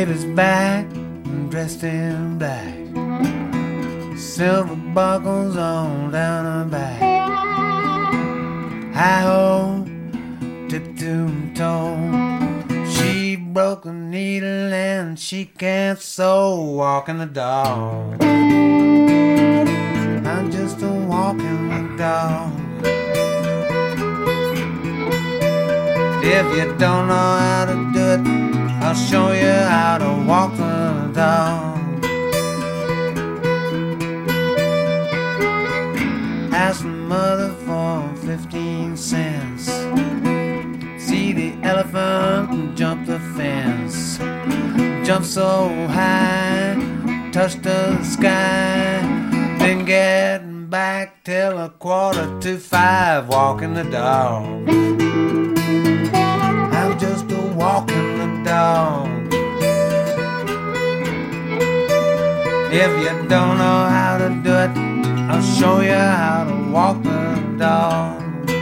baby's back, dressed in black, silver buckles on down her back. Hi-ho, tip-to-toe, she broke a needle and she can't sew. Walking the dog, I'm just a walking the dog. If you don't know how to do it, I'll show you how to walk the dog. Ask the mother for 15 cents. See the elephant and jump the fence. Jump so high, touch the sky. Then get back till 4:45. Walking the dog, I'm just a walking the dog. If you don't know how to do it, I'll show you how to walk the dog.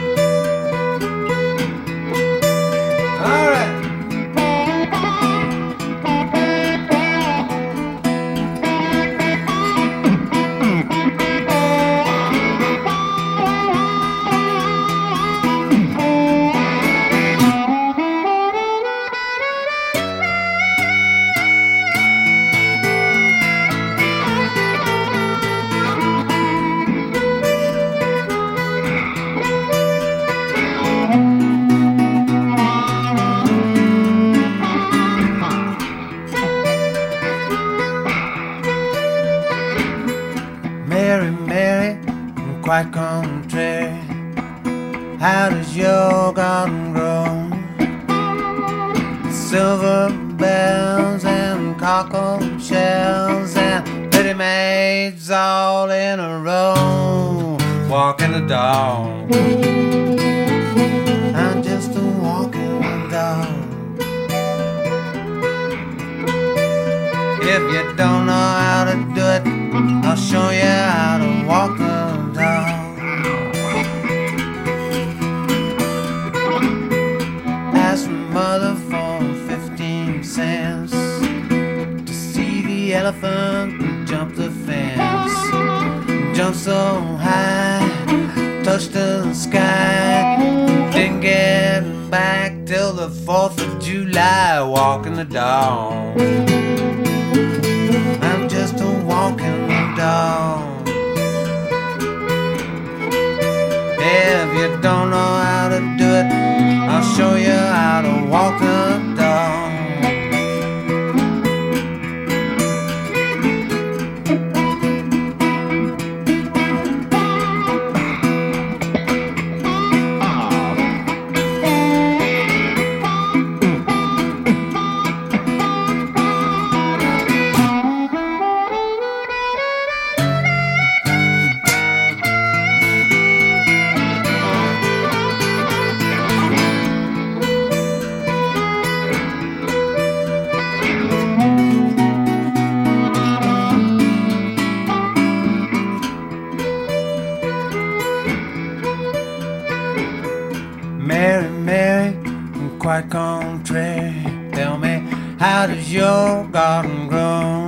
All right. Mary, Mary, quite contrary, how does your garden grow? Silver bells and cockle shells and pretty maids all in a row. Walking the dog, I'm just a walking dog. If you don't know how to do it, I'll show you how to walk the dog. Ask mother for 15 cents to see the elephant and jump the fence. Jump so high, touch the sky, then get back till the 4th of July. Walking the dog, I'm just a walking dog. If you don't know how to do it, I'll show you how to walk the dog. Mary, Mary, quite contrary, tell me, how does your garden grow?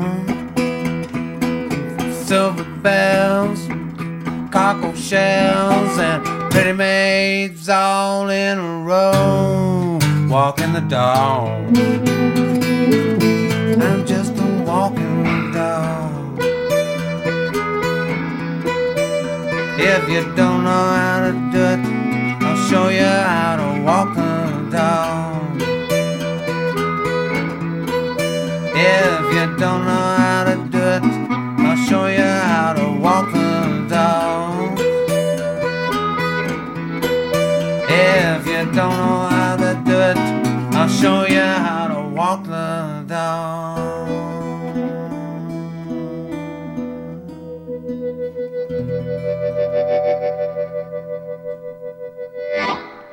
Silver bells, cockle shells, and pretty maids all in a row. Walking the dog, I'm just a walking dog. If you don't know how to do it, I'll show you how to walk the dog. If you don't know how to do it, I'll show you how to walk the dog. If you don't know how to do it, I'll show you how to walk the dog.